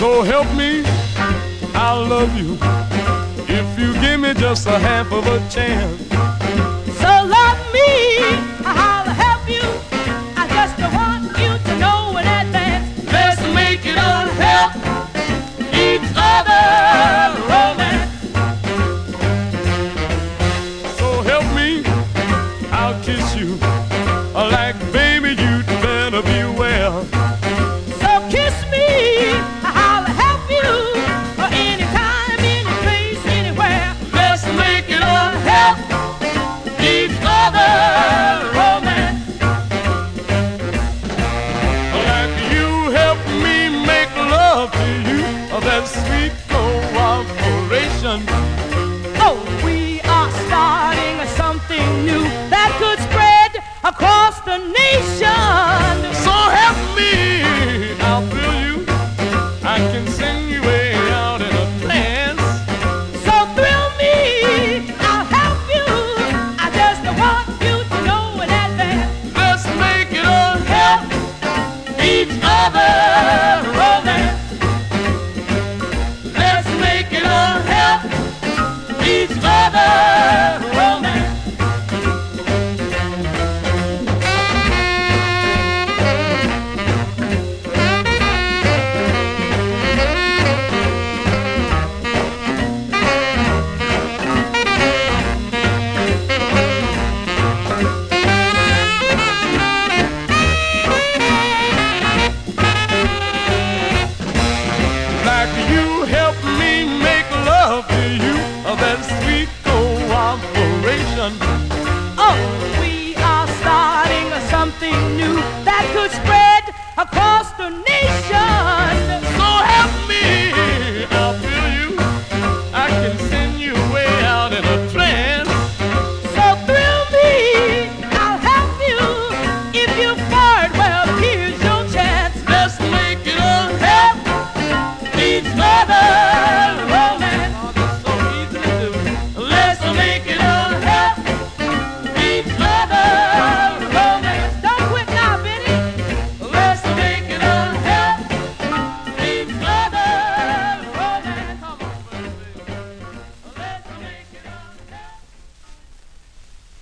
So help me, I'll love you if you give me just a half of a chance. So love me, I'll help you. I just want you to know in advance. Let's make it on help each other romance. So help me, I'll kiss you like baby you'd better beware.